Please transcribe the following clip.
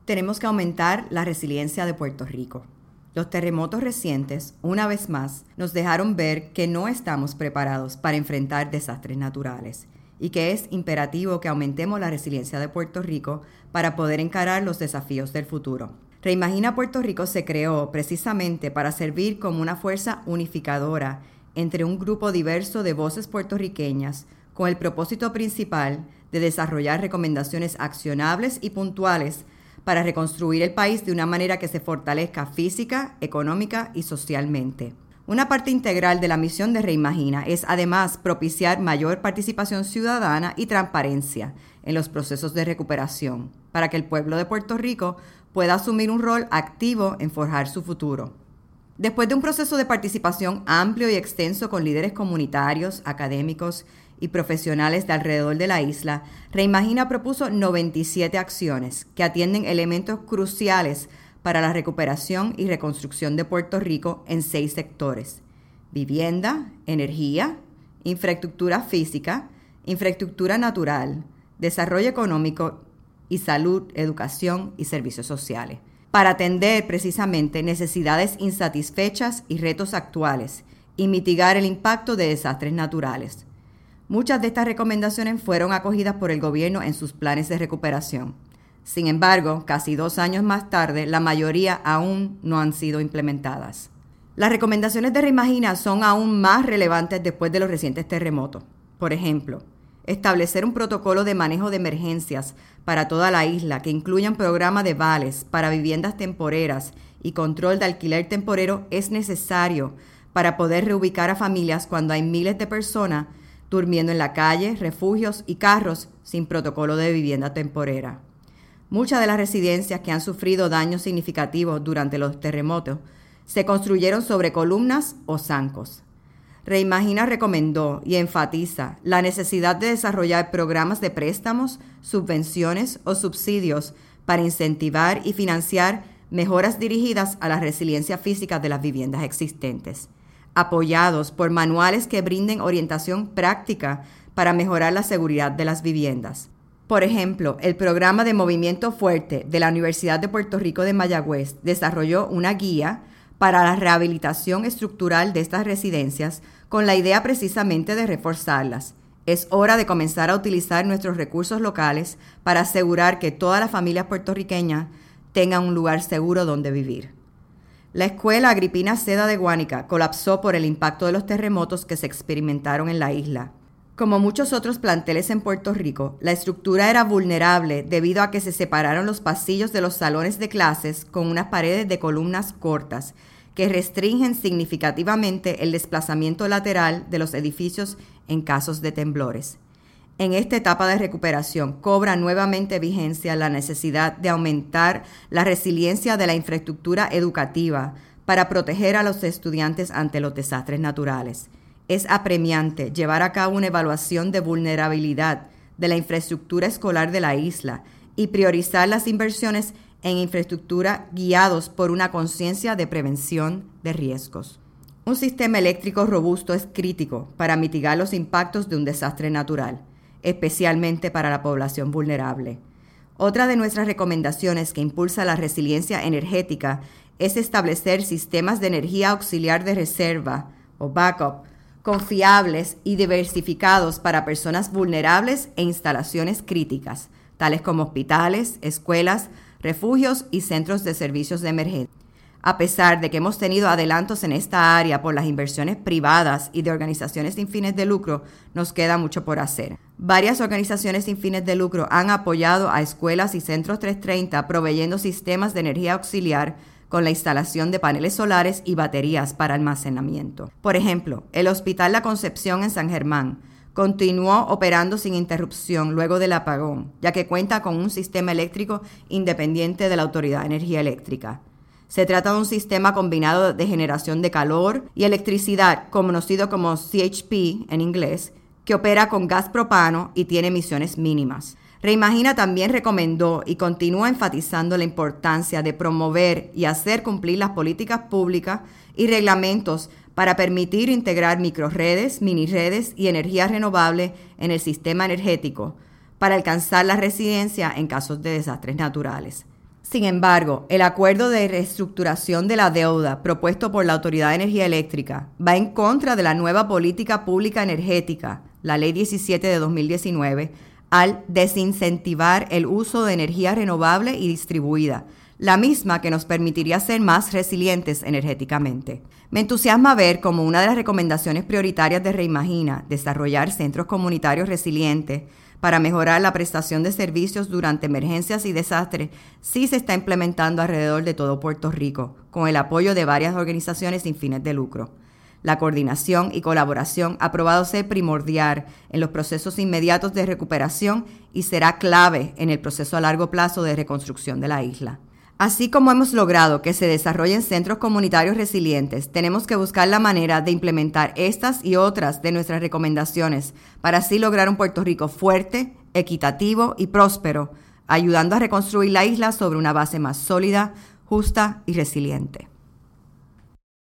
Tenemos que aumentar la resiliencia de Puerto Rico. Los terremotos recientes, una vez más, nos dejaron ver que no estamos preparados para enfrentar desastres naturales y que es imperativo que aumentemos la resiliencia de Puerto Rico para poder encarar los desafíos del futuro. Reimagina Puerto Rico se creó precisamente para servir como una fuerza unificadora entre un grupo diverso de voces puertorriqueñas con el propósito principal de desarrollar recomendaciones accionables y puntuales para reconstruir el país de una manera que se fortalezca física, económica y socialmente. Una parte integral de la misión de Reimagina es además propiciar mayor participación ciudadana y transparencia en los procesos de recuperación, para que el pueblo de Puerto Rico pueda asumir un rol activo en forjar su futuro. Después de un proceso de participación amplio y extenso con líderes comunitarios, académicos y profesionales de alrededor de la isla, Reimagina propuso 97 acciones que atienden elementos cruciales para la recuperación y reconstrucción de Puerto Rico en 6 sectores: vivienda, energía, infraestructura física, infraestructura natural, desarrollo económico y salud, educación y servicios sociales, para atender precisamente necesidades insatisfechas y retos actuales y mitigar el impacto de desastres naturales. Muchas de estas recomendaciones fueron acogidas por el gobierno en sus planes de recuperación. Sin embargo, casi 2 años más tarde, la mayoría aún no han sido implementadas. Las recomendaciones de Reimagina son aún más relevantes después de los recientes terremotos. Por ejemplo, establecer un protocolo de manejo de emergencias para toda la isla que incluya un programa de vales para viviendas temporeras y control de alquiler temporero es necesario para poder reubicar a familias cuando hay miles de personas durmiendo en la calle, refugios y carros sin protocolo de vivienda temporera. Muchas de las residencias que han sufrido daños significativos durante los terremotos se construyeron sobre columnas o zancos. Reimagina recomendó y enfatiza la necesidad de desarrollar programas de préstamos, subvenciones o subsidios para incentivar y financiar mejoras dirigidas a la resiliencia física de las viviendas existentes, apoyados por manuales que brinden orientación práctica para mejorar la seguridad de las viviendas. Por ejemplo, el programa de Movimiento Fuerte de la Universidad de Puerto Rico de Mayagüez desarrolló una guía para la rehabilitación estructural de estas residencias con la idea precisamente de reforzarlas. Es hora de comenzar a utilizar nuestros recursos locales para asegurar que todas las familias puertorriqueñas tengan un lugar seguro donde vivir. La escuela Agripina Seda de Guánica colapsó por el impacto de los terremotos que se experimentaron en la isla. Como muchos otros planteles en Puerto Rico, la estructura era vulnerable debido a que se separaron los pasillos de los salones de clases con unas paredes de columnas cortas que restringen significativamente el desplazamiento lateral de los edificios en casos de temblores. En esta etapa de recuperación cobra nuevamente vigencia la necesidad de aumentar la resiliencia de la infraestructura educativa para proteger a los estudiantes ante los desastres naturales. Es apremiante llevar a cabo una evaluación de vulnerabilidad de la infraestructura escolar de la isla y priorizar las inversiones en infraestructura guiados por una conciencia de prevención de riesgos. Un sistema eléctrico robusto es crítico para mitigar los impactos de un desastre natural, especialmente para la población vulnerable. Otra de nuestras recomendaciones que impulsa la resiliencia energética es establecer sistemas de energía auxiliar de reserva o backup confiables y diversificados para personas vulnerables e instalaciones críticas, tales como hospitales, escuelas, refugios y centros de servicios de emergencia. A pesar de que hemos tenido adelantos en esta área por las inversiones privadas y de organizaciones sin fines de lucro, nos queda mucho por hacer. Varias organizaciones sin fines de lucro han apoyado a escuelas y centros 330 proveyendo sistemas de energía auxiliar con la instalación de paneles solares y baterías para almacenamiento. Por ejemplo, el Hospital La Concepción en San Germán continuó operando sin interrupción luego del apagón, ya que cuenta con un sistema eléctrico independiente de la Autoridad de Energía Eléctrica. Se trata de un sistema combinado de generación de calor y electricidad, conocido como CHP en inglés, que opera con gas propano y tiene emisiones mínimas. Reimagina también recomendó y continúa enfatizando la importancia de promover y hacer cumplir las políticas públicas y reglamentos para permitir integrar microredes, miniredes y energía renovable en el sistema energético para alcanzar la resiliencia en casos de desastres naturales. Sin embargo, el acuerdo de reestructuración de la deuda propuesto por la Autoridad de Energía Eléctrica va en contra de la nueva política pública energética, la Ley 17 de 2019, al desincentivar el uso de energía renovable y distribuida, la misma que nos permitiría ser más resilientes energéticamente. Me entusiasma ver como una de las recomendaciones prioritarias de Reimagina desarrollar centros comunitarios resilientes para mejorar la prestación de servicios durante emergencias y desastres sí se está implementando alrededor de todo Puerto Rico, con el apoyo de varias organizaciones sin fines de lucro. La coordinación y colaboración ha probado ser primordial en los procesos inmediatos de recuperación y será clave en el proceso a largo plazo de reconstrucción de la isla. Así como hemos logrado que se desarrollen centros comunitarios resilientes, tenemos que buscar la manera de implementar estas y otras de nuestras recomendaciones para así lograr un Puerto Rico fuerte, equitativo y próspero, ayudando a reconstruir la isla sobre una base más sólida, justa y resiliente.